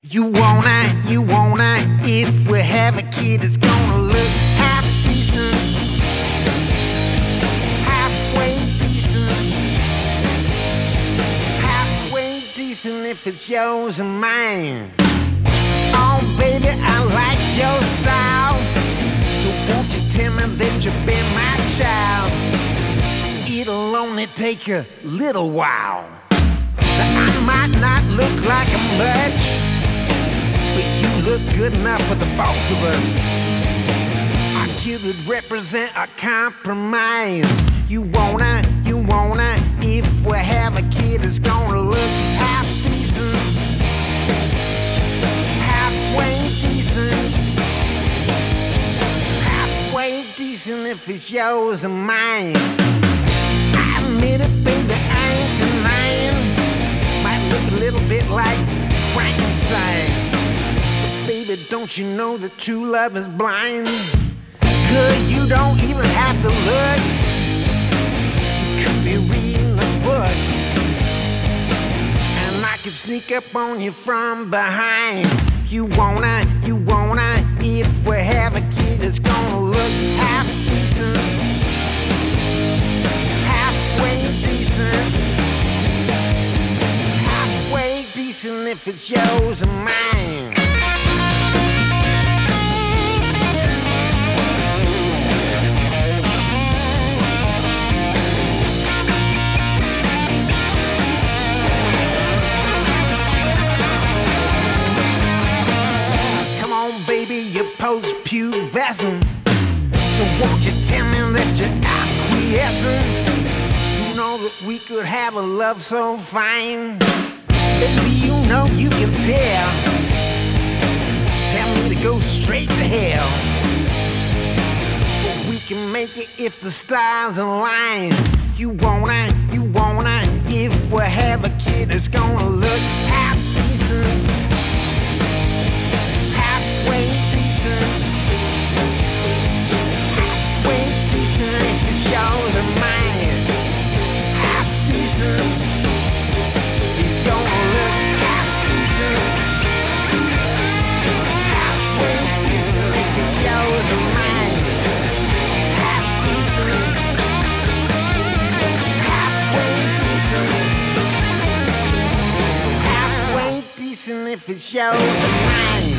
You wanna, if we have a kid, it's gonna look half decent, halfway decent, halfway decent if it's yours and mine. Oh baby, I like your style, so won't you tell me that you've been my child? It'll only take a little while. I might not look like much, but you look good enough for the both of us. Our kid would represent a compromise. You wanna, if we have a kid, it's gonna look half decent, halfway decent, halfway decent if it's yours and mine. I admit it, baby, I ain't denying. Might look a little bit like Frankenstein. Baby, don't you know that true love is blind? Good, you don't even have to look. You could be reading a book, and I could sneak up on you from behind. You wanna, if we have a kid, it's gonna look half decent, halfway decent, halfway decent if it's yours and mine. Baby, you're post-pubescent, so won't you tell me that you're acquiescent? You know that we could have a love so fine. Baby, you know you can tell. Tell me to go straight to hell, but we can make it if the stars align. You wanna, if we have a kid, it's gonna look half decent, halfway decent, halfway decent if it's yours and mine. Half decent, it's gonna look half decent, halfway decent if it's yours and mine. Half decent, halfway decent, halfway decent if it's yours and mine.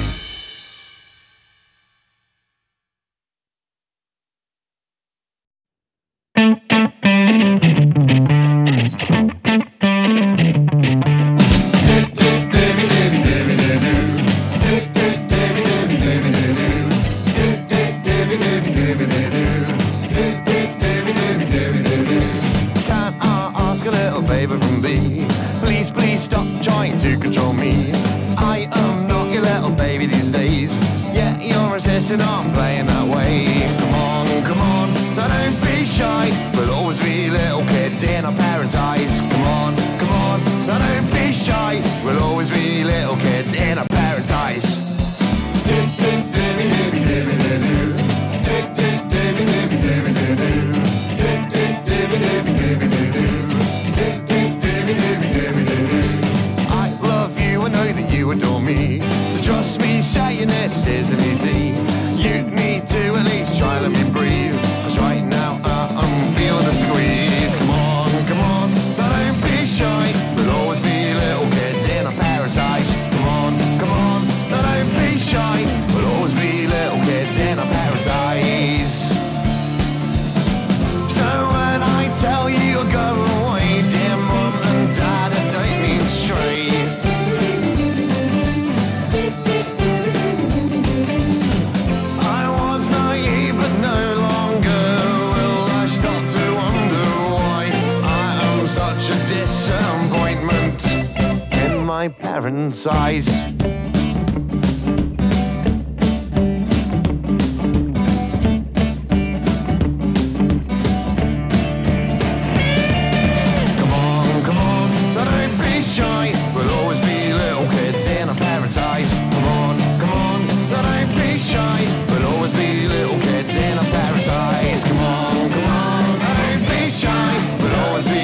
Parents' eyes.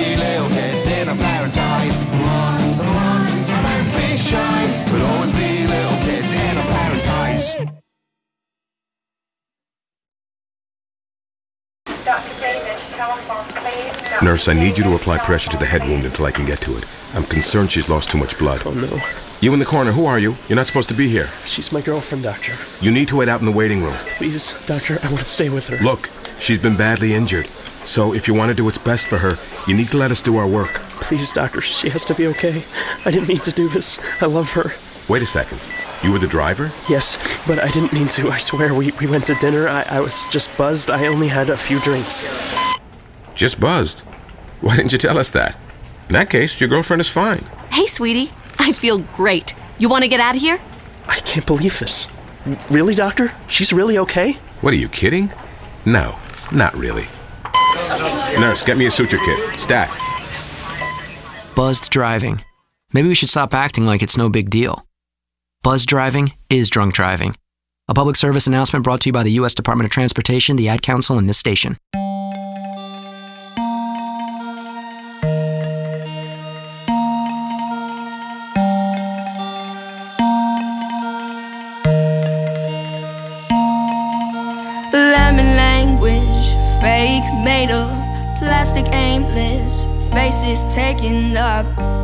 Shy, but always be Nurse, I need you to apply pressure to the head wound until I can get to it. I'm concerned she's lost too much blood. Oh, no. You in the corner, who are you? You're not supposed to be here. She's my girlfriend, Doctor. You need to wait out in the waiting room. Please, Doctor, I want to stay with her. Look, she's been badly injured. So if you want to do what's best for her, you need to let us do our work. Please, Doctor, she has to be okay. I didn't mean to do this. I love her. Wait a second. You were the driver? Yes, but I didn't mean to. I swear, we went to dinner. I was just buzzed. I only had a few drinks. Just buzzed? Why didn't you tell us that? In that case, your girlfriend is fine. Hey, sweetie. I feel great. You want to get out of here? I can't believe this. Really, Doctor? She's really okay? What, are you kidding? No, not really. Nurse, get me a suture kit. Stat. Buzzed driving. Maybe we should stop acting like it's no big deal. Buzzed driving is drunk driving. A public service announcement brought to you by the U.S. Department of Transportation, the Ad Council, and this station. Lemon language, fake made of plastic aimless, faces taken up.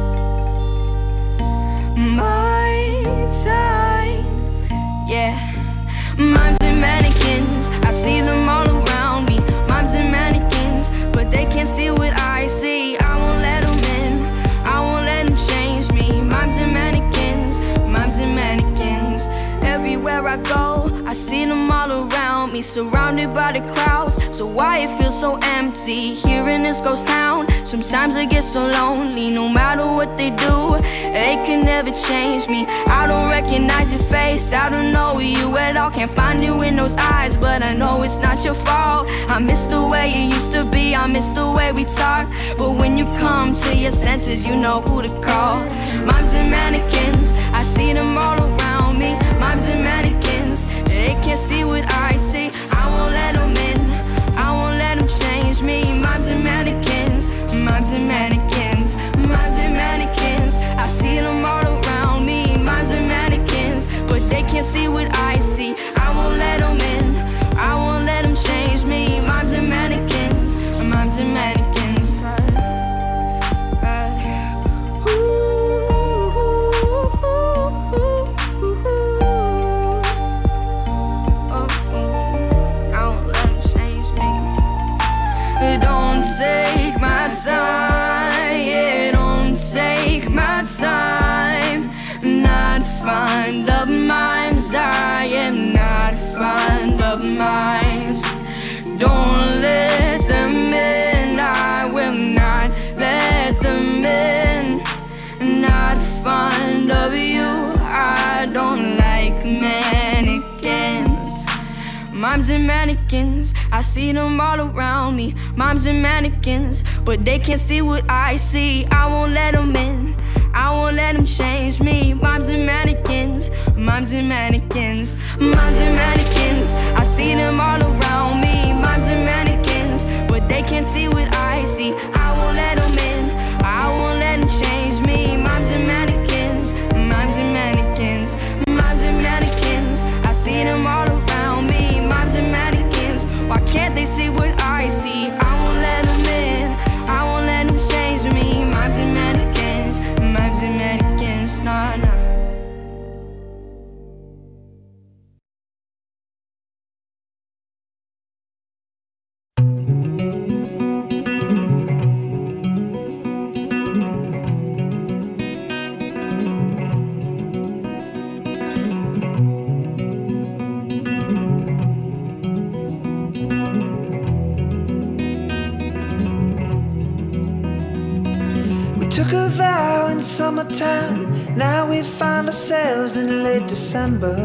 My time, yeah. Mimes and mannequins, I see them all around me. Mimes and mannequins, but they can't see what I see. I won't let them in, I won't let them change me. Mimes and mannequins, mimes and mannequins. Everywhere I go, I see them all around me, surrounded by the crowds. So why it feels so empty here in this ghost town? Sometimes I get so lonely, no matter what they do, they can never change me. I don't recognize your face, I don't know you at all. Can't find you in those eyes, but I know it's not your fault. I miss the way it used to be, I miss the way we talk. But when you come to your senses, you know who to call. Mimes and mannequins, I see them all around me. Mimes and mannequins, they can't see what I see. I won't let them in, I won't let them change me. Mimes and mannequins, mimes and mannequins, mimes and mannequins. I see them all around me, mimes and mannequins, but they can't see what I see. I won't let them in, I won't let them change me. Mimes and mannequins, mimes and mannequins. Take my time, yeah, don't take my time. Not fond of mimes, I am not fond of mimes. Don't let them in, I will not let them in. Not fond of you, I don't like mannequins. Mimes and mannequins, I see them all around me. Mimes and mannequins, but they can't see what I see. I won't let them in, I won't let them change me. Mimes and mannequins, mimes and mannequins, mimes and mannequins. I see them all around me. Mimes and mannequins, but they can't see what I see. I won't let them in, I won't let them change me. Mimes and mannequins, mimes and mannequins, mimes and mannequins. I see them all around me. Mimes and mannequins, why can't they see what I see? I won't let them in, I won't let them change me. Mimes and mannequins, mimes and mannequins, nah, nah. Took a vow in summertime, now we find ourselves in late December.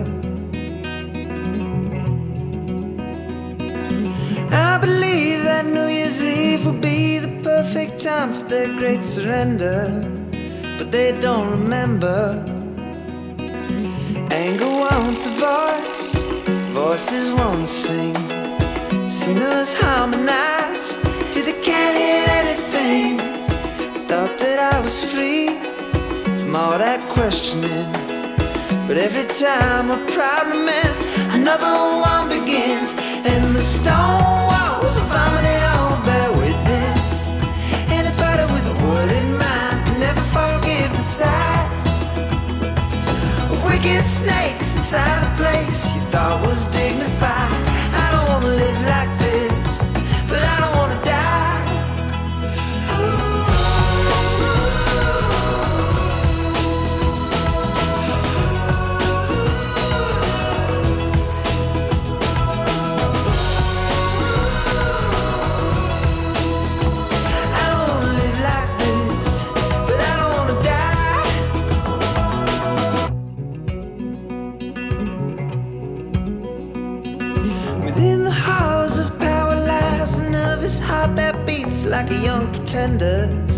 I believe that New Year's Eve will be the perfect time for their great surrender, but they don't remember. Anger wants a voice, voices won't sing. Singers harmonize till they can't hear anything. Thought that I was free from all that questioning, but every time a problem ends, another one begins. And the stone walls of harmony all bear witness. snakes inside a place you thought was dignified. I don't wanna live like this, but I don't wanna die. Heart that beats like a young pretender's.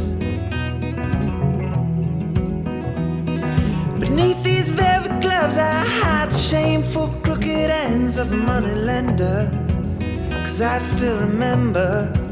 Beneath these velvet gloves I hide the shameful crooked ends of a money lender. 'Cause I still remember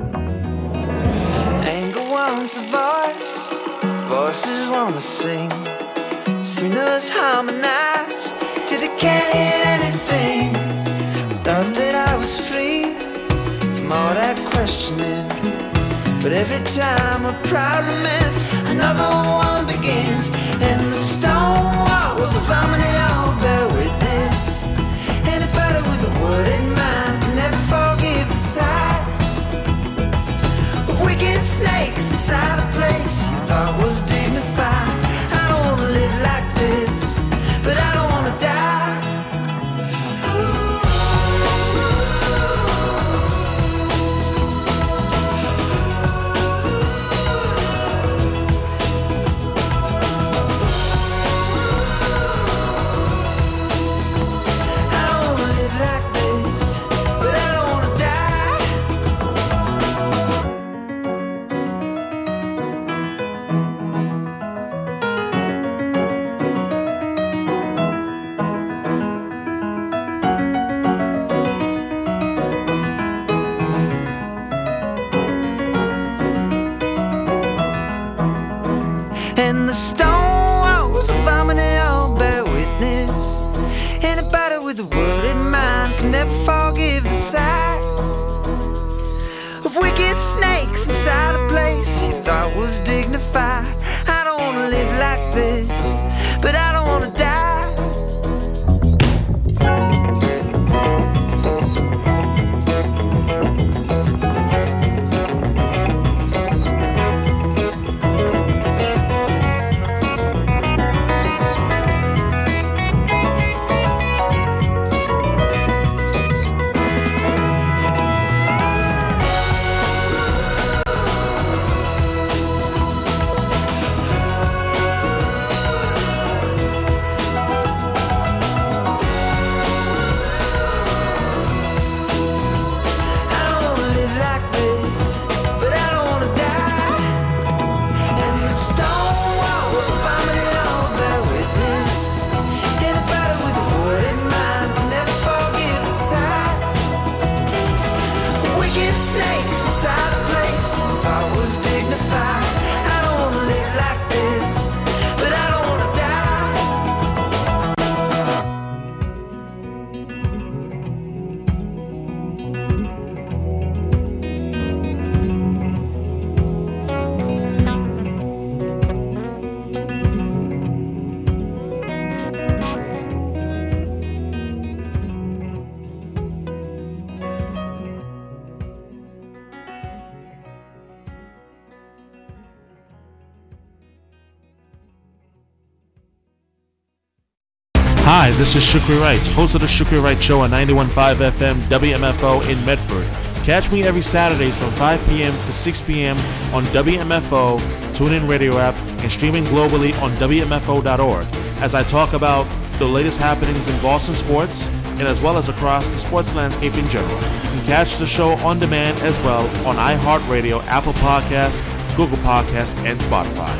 anger wants a voice, voices wanna sing, sinners harmonize till they can't hear anything. I thought that I was free all that questioning, but every time a problem ends, another one begins. And the stone walls of harmony all bear witness. Anybody with a word in mind can never forgive the sight of wicked snakes inside a place you thought was dignified. I don't wanna live like this, but I don't wanna die. And the stone walls of harmony all bear witness. Anybody with a word in mind can never forgive the sight of wicked snakes inside a place you thought was dignified. I don't wanna live like this, but I don't wanna die. Hi, this is Shukri Wright, host of the Shukri Wright Show on 91.5 FM WMFO in Medford. Catch me every Saturday from 5 p.m. to 6 p.m. on WMFO, TuneIn Radio app, and streaming globally on WMFO.org as I talk about the latest happenings in Boston sports and as well as across the sports landscape in general. You can catch the show on demand as well on iHeartRadio, Apple Podcasts, Google Podcasts, and Spotify.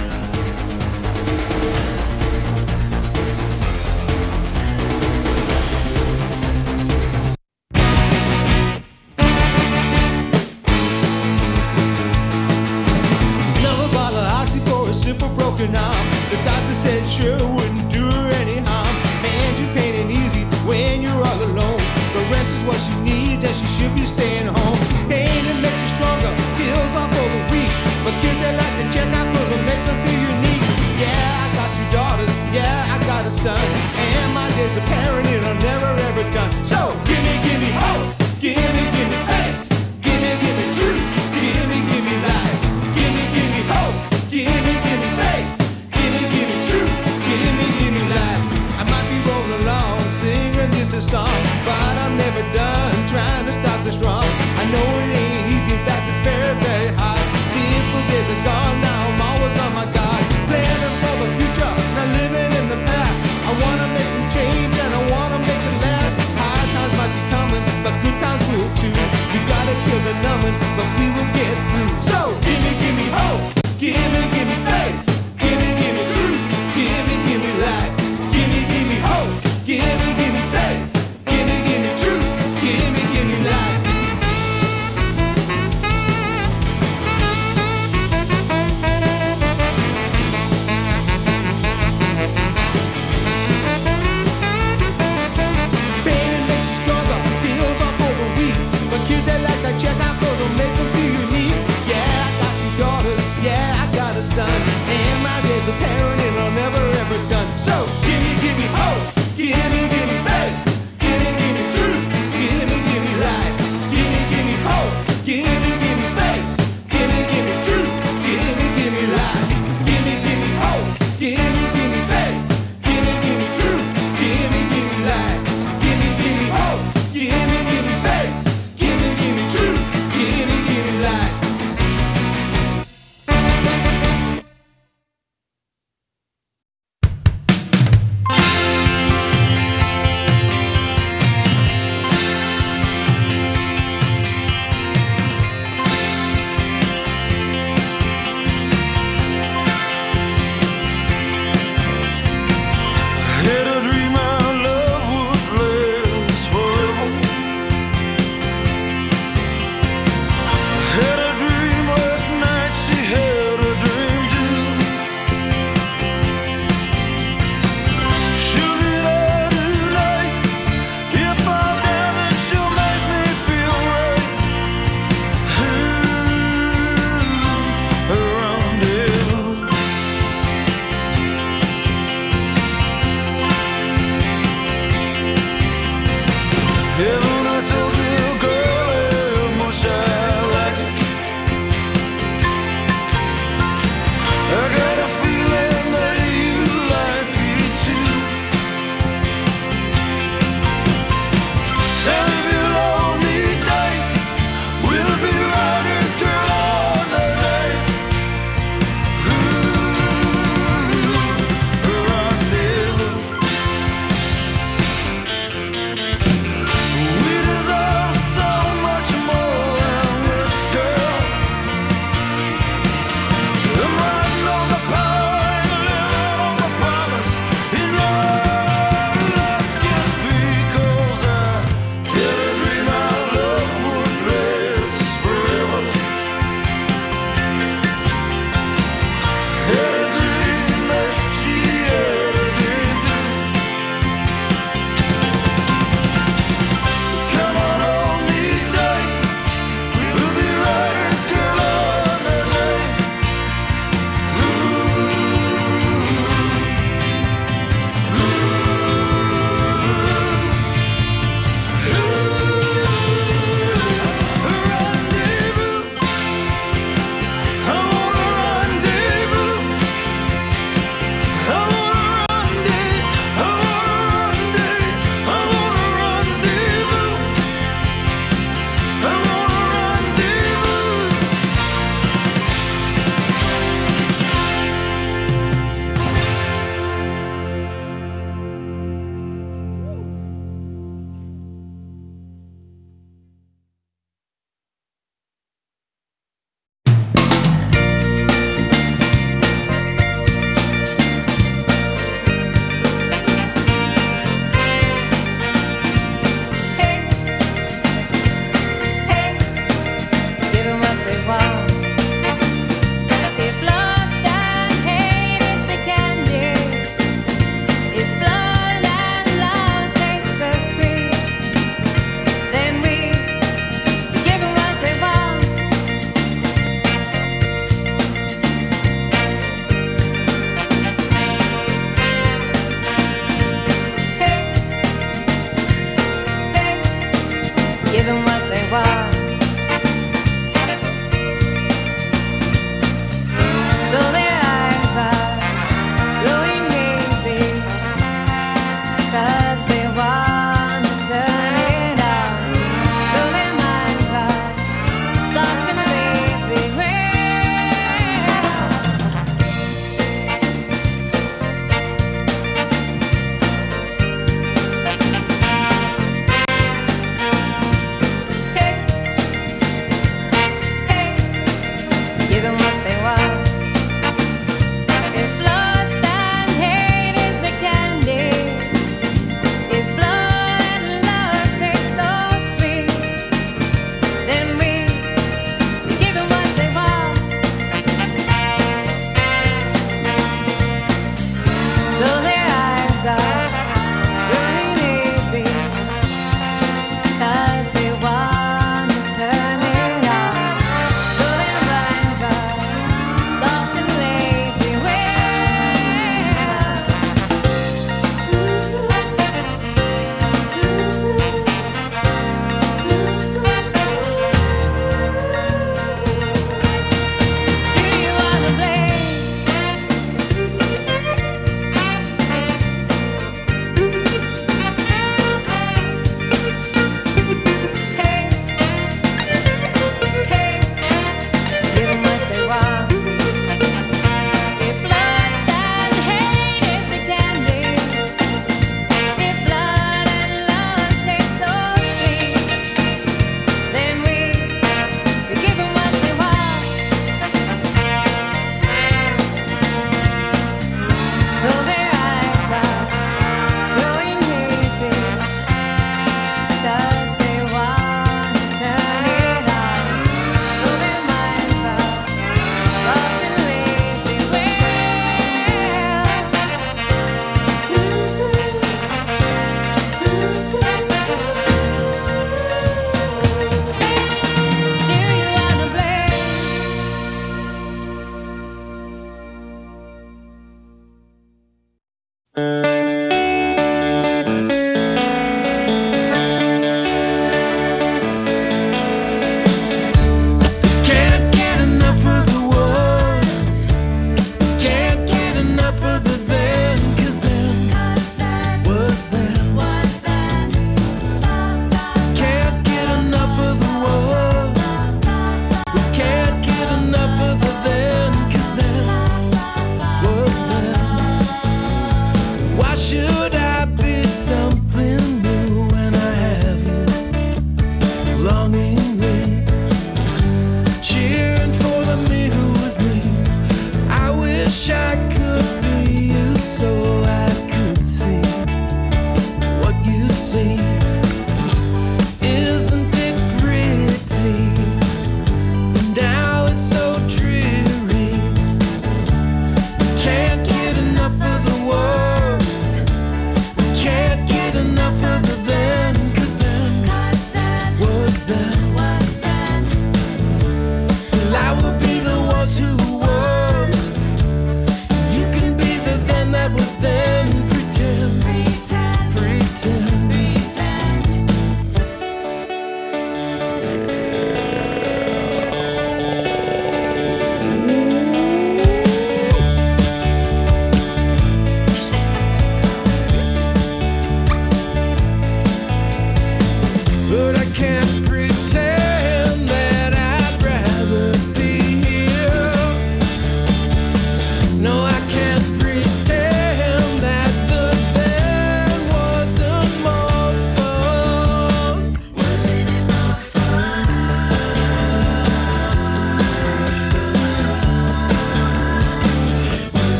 The doctor said sure wouldn't do her any harm. And you're pain easy when you're all alone. The rest is what she needs and she should be staying home. Pain it makes you stronger, feels off for the weak. But kids they like to check out cause it makes them feel unique. Yeah, I got 2 daughters, yeah, I got a son. And my a parent and I'm never ever done. So give me hope, give me faith, give me truth, give me life, give me hope, give me faith, give me truth, give me life, give me hope, give me faith, give me truth, give me life, give me hope, give me faith, give me truth, give me life.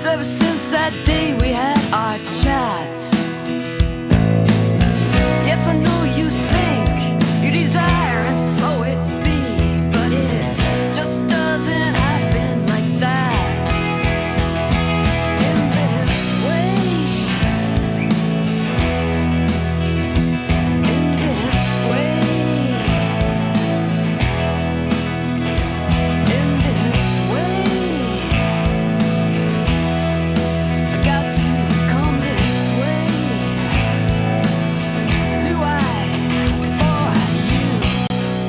It's ever since that day we had our chat. Yes, I know you think you desire, and so it be, but it just doesn't happen like that. In this way, in this way, in this way, I got to come this way. Do I for you?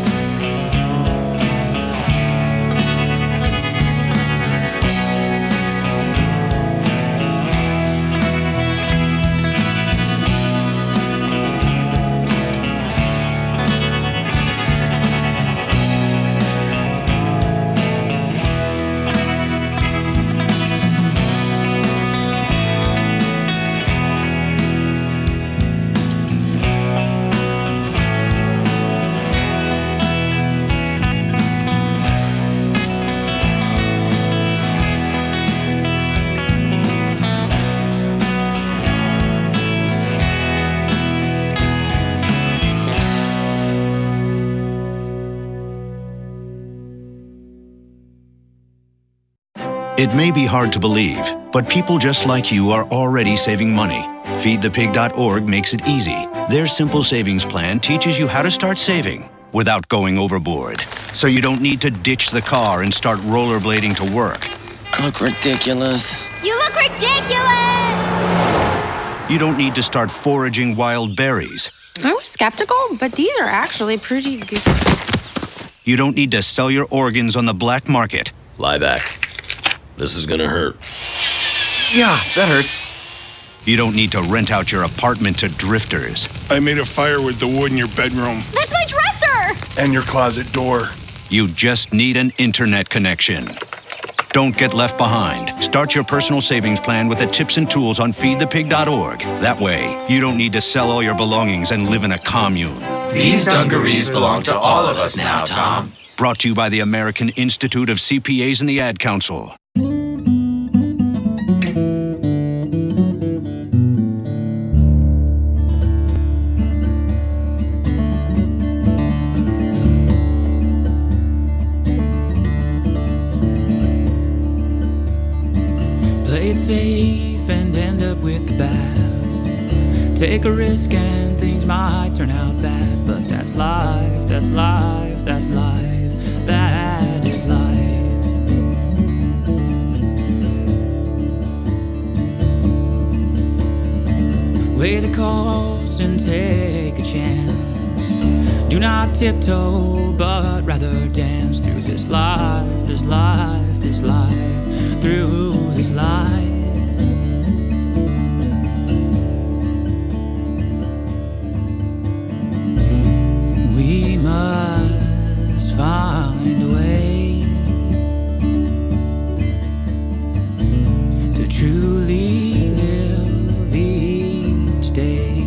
It may be hard to believe, but people just like you are already saving money. FeedThePig.org makes it easy. Their simple savings plan teaches you how to start saving without going overboard. So you don't need to ditch the car and start rollerblading to work. I look ridiculous. You look ridiculous! You don't need to start foraging wild berries. I was skeptical, but these are actually pretty good. You don't need to sell your organs on the black market. Lie back. This is gonna hurt. Yeah, that hurts. You don't need to rent out your apartment to drifters. I made a fire with the wood in your bedroom. That's my dresser! And your closet door. You just need an internet connection. Don't get left behind. Start your personal savings plan with the tips and tools on feedthepig.org. That way, you don't need to sell all your belongings and live in a commune. These dungarees belong to all of us now, Tom. Brought to you by the American Institute of CPAs and the Ad Council. Play it safe and end up with the bad. Take a risk and things might turn out bad, but that's life, that's life, that's life, that is life. Weigh the cost and take a chance. Do not tiptoe, but rather dance through this life, this life, this life, through this life. We must find a way to truly live each day.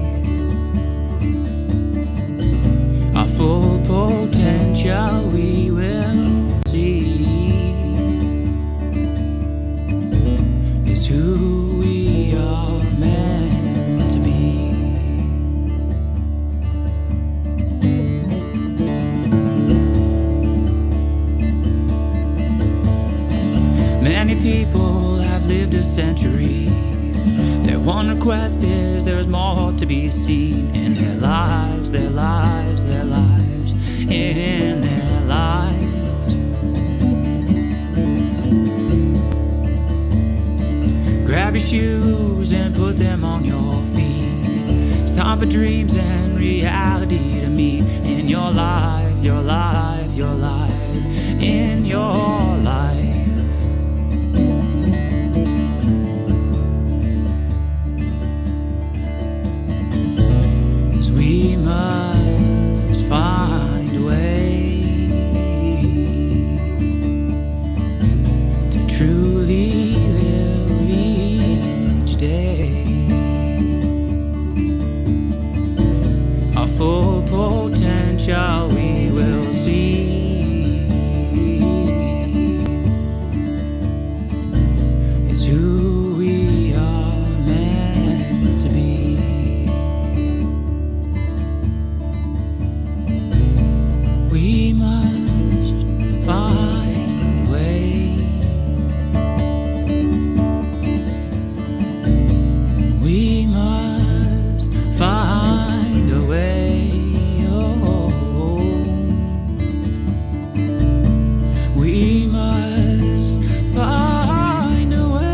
Our full potential we will see is who we are meant to be. Many people have lived a century. Their one request is there's more to be seen in their lives, their lives, their lives, in their lives. Grab your shoes and put them on your feet. It's time for dreams and reality to meet in your life, your life, your life, in your life. We must find a way to truly live each day. Our full potential we will see We must find a way.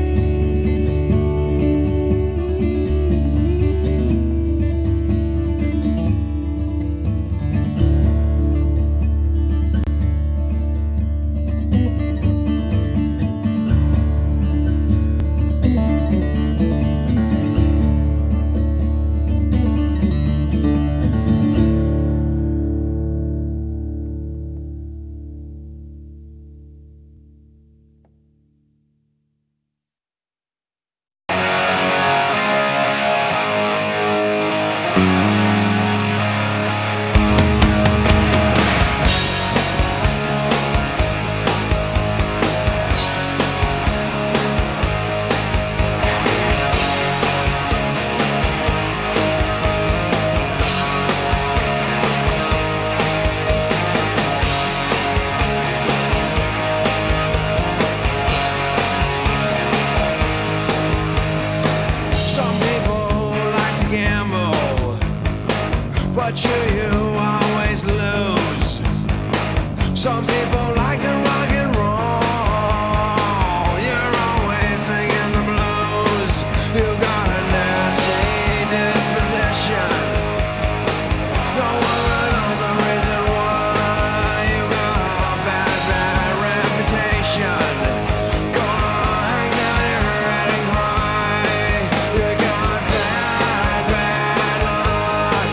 But you always lose. Some people like to rock and roll. You're always singing the blues. You got a nasty disposition. No one knows the reason why. You got a bad, bad reputation. Gonna hang down your head and cry. You got bad, bad luck.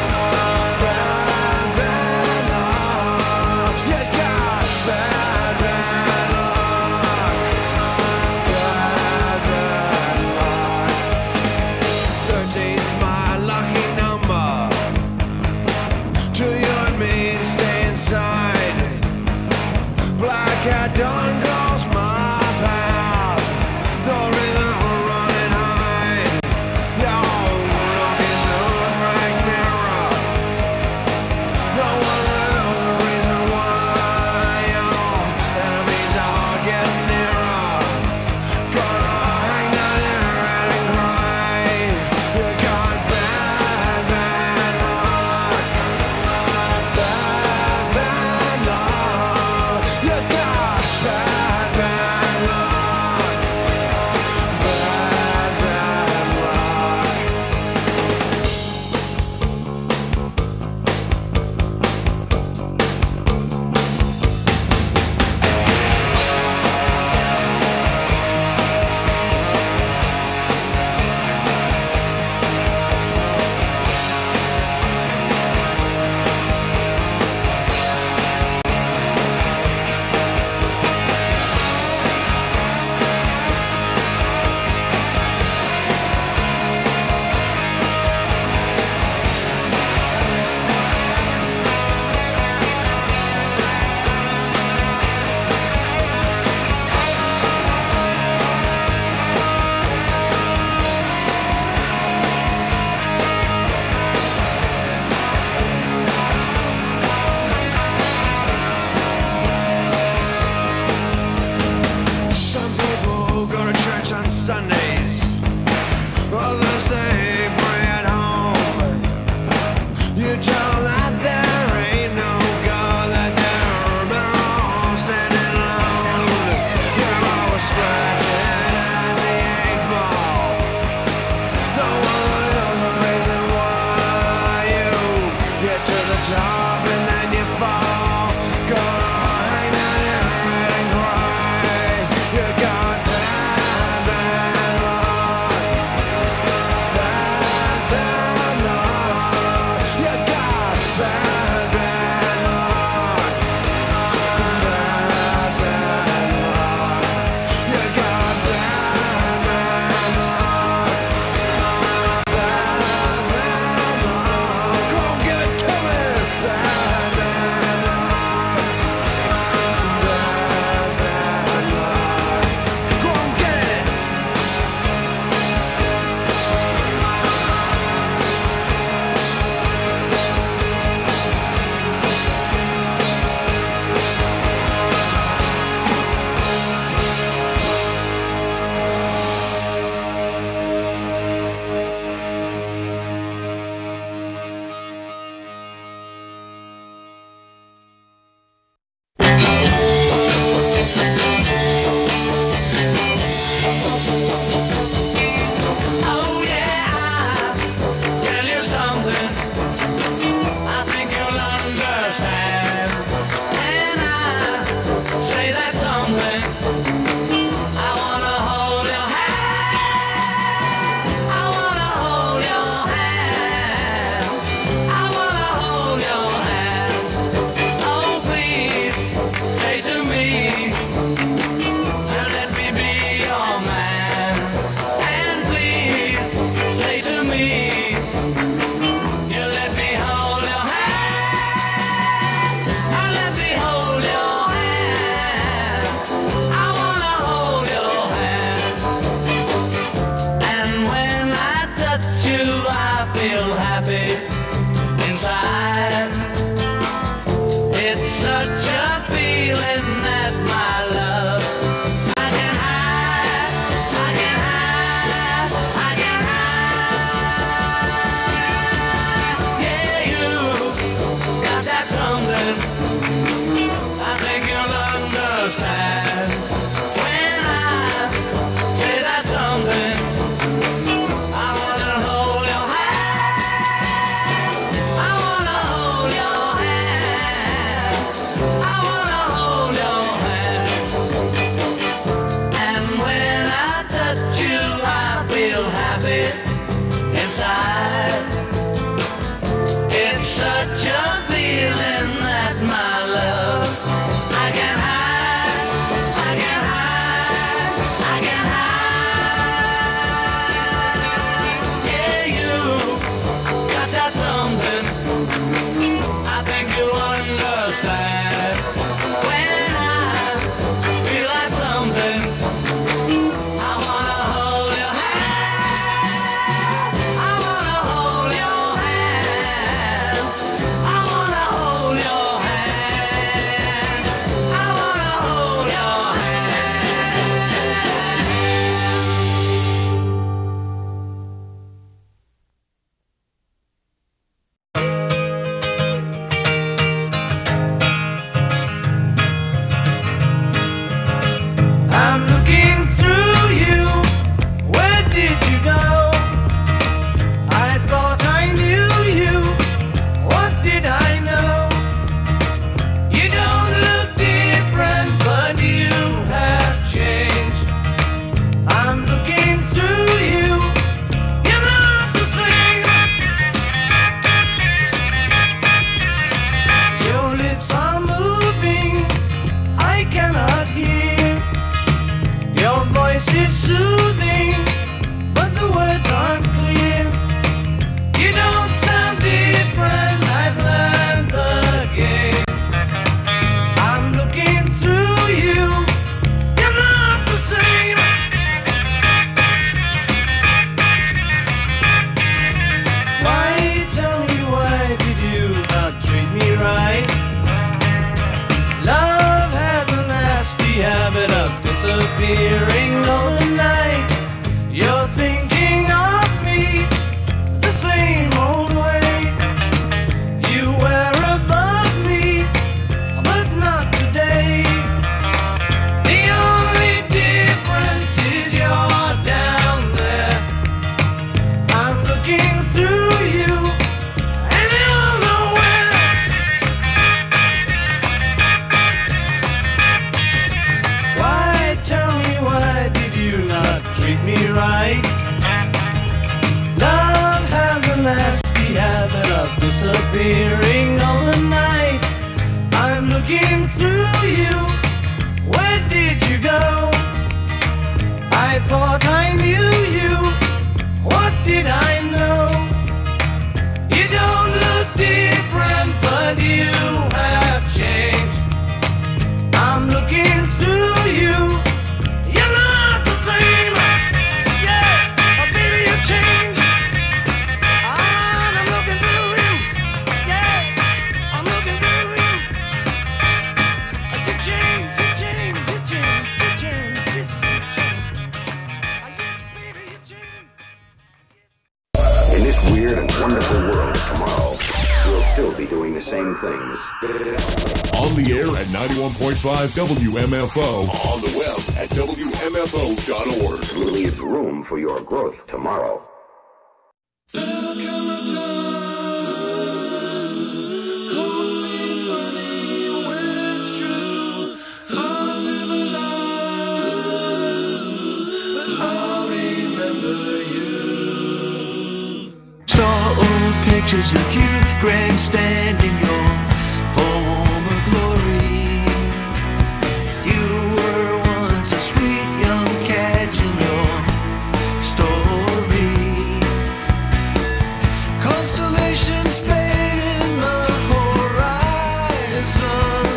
Bad, bad luck. You got bad, bad luck. Bad, bad luck. 13's my lucky number. To you and me, stay inside. Black cat done calls my path. No reason for running hide. Y'all look in the right mirror. No one knows the reason why. Y'all enemies are getting nearer. Gonna hang down your head and cry. You got bad, bad luck. Bad, bad luck. You got bad, bad luck. Bad, bad luck. understand when I say that something. I wanna hold your hand. I wanna hold your hand. I wanna hold your hand. And when I touch you, I feel happy inside. It's such a feeling that my love I can hide, I can hide, I can hide. Yeah, you got that something. I think you understand. When I feel that something, I wanna hold your hand. I wanna hold your hand. I wanna hold your hand. I wanna hold your I'm looking through you. Where did you go? I thought I knew you. What did I know? You don't look different, but you have changed. I'm looking through you. You're not the same. Your lips are moving. I cannot hear. Your voice is soothing, but the words aren't clear. You don't sound different, I've learned the game. I'm looking through you, you're not the same. Why, tell me, why did you not treat me right? Love has a nasty habit of disappearing overnight. You're thinking of me the same old way. You were above me, but not today. The only difference is you're down there. I'm looking through you, and you're nowhere. Why, tell me, why did you not treat me right? Love has a nasty habit of disappearing overnight. I'm looking through you. Where did you go? I thought I knew you. What did I know? You don't look different, but you have changed. I'm looking through you. You're not the same. Yeah, but baby, you changed. I'm looking through you. Yeah, I'm looking through you. You changed, you changed, you changed, you changed, you changed. Yes, baby, you changed. In this weird and wonderful world tomorrow, we'll still be doing the same things. On the air at 91.5 WMFO. On the web at WMFO.org. Leave room for your growth tomorrow. Saw old pictures of you grandstanding your former glory. You were once a sweet young catch in your story. Constellations fade in the horizon.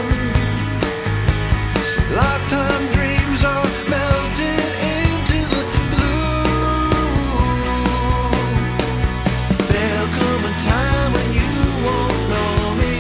Lifetime dreams are melted into the blue. There'll come a time when you won't know me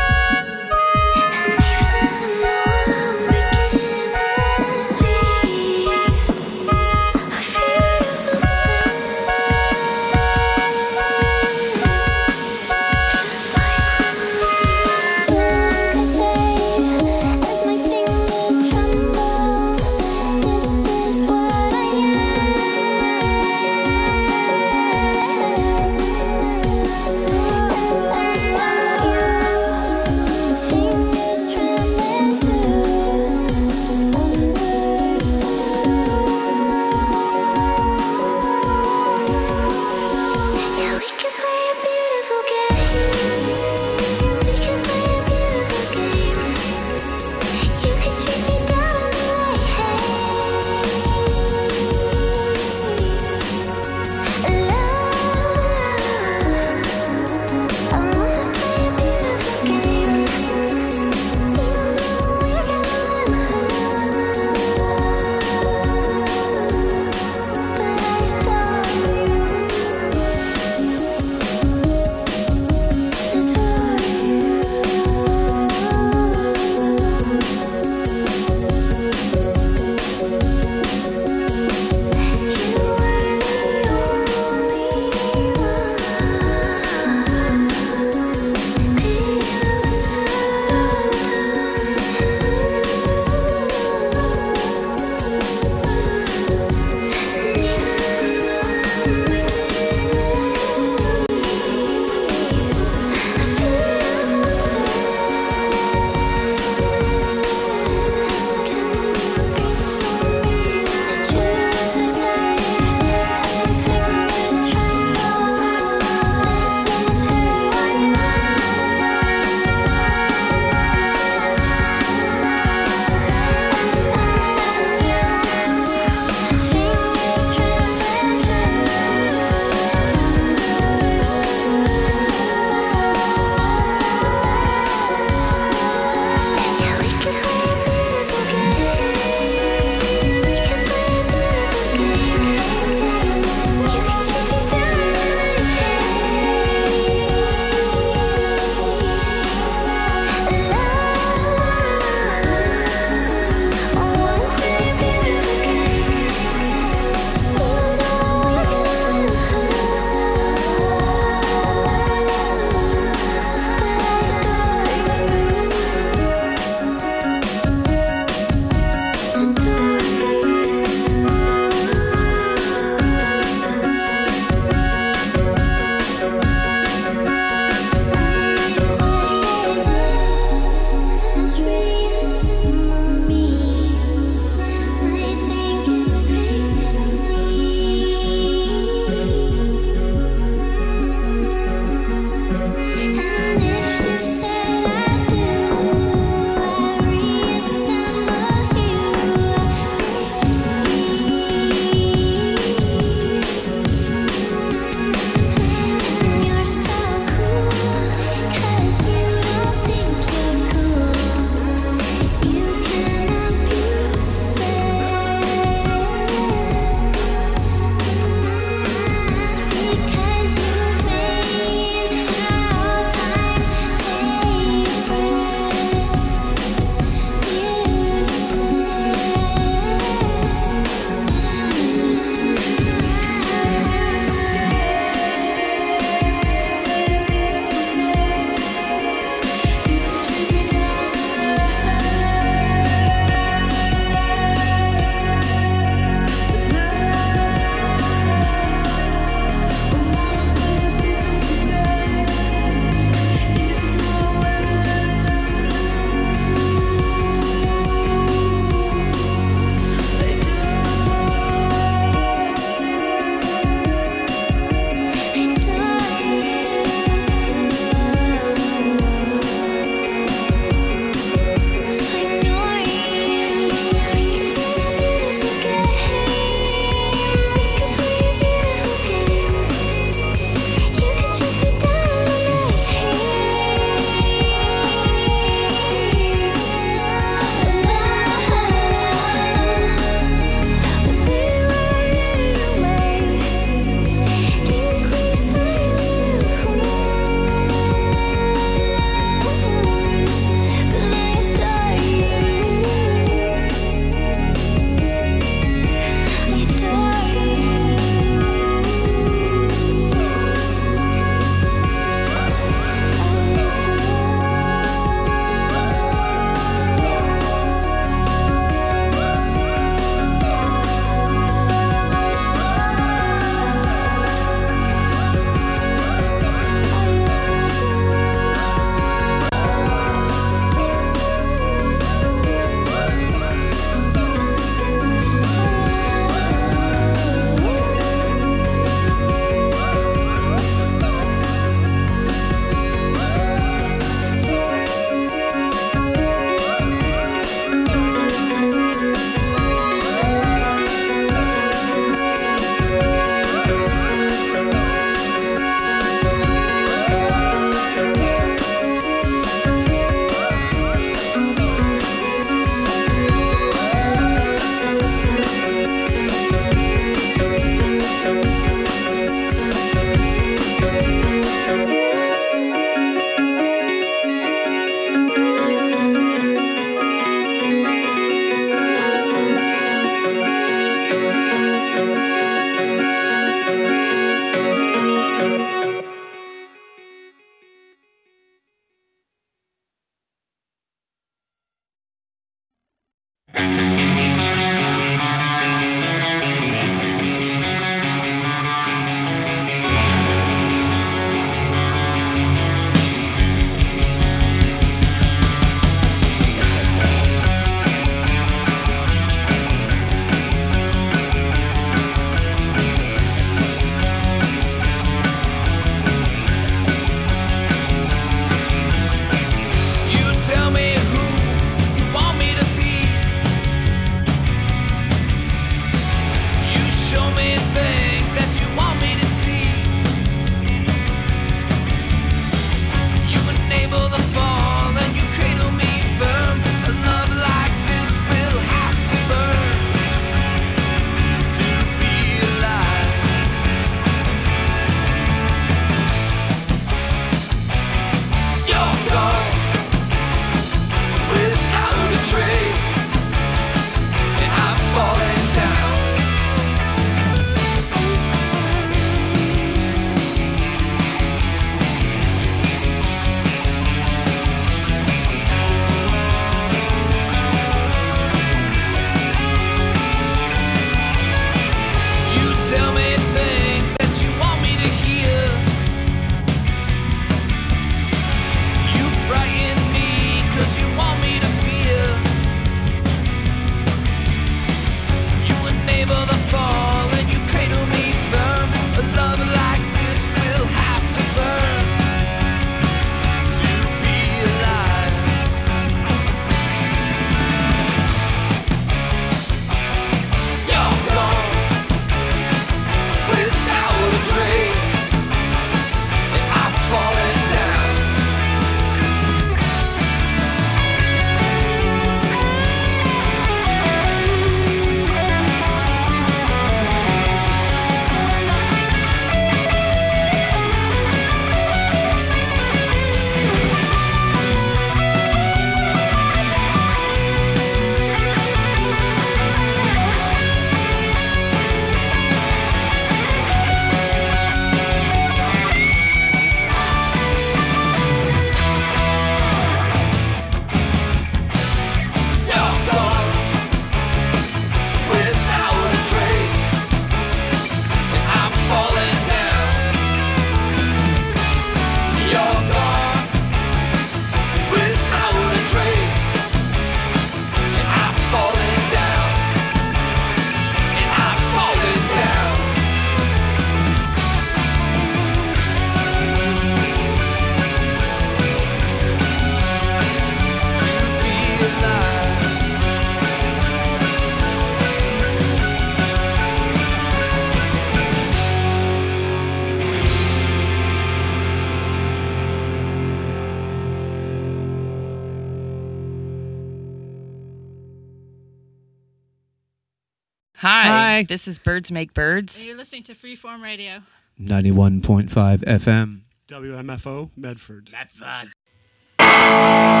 Hi. This is Birds Make Birds. And you're listening to Freeform Radio. 91.5 FM. WMFO, Medford. Medford.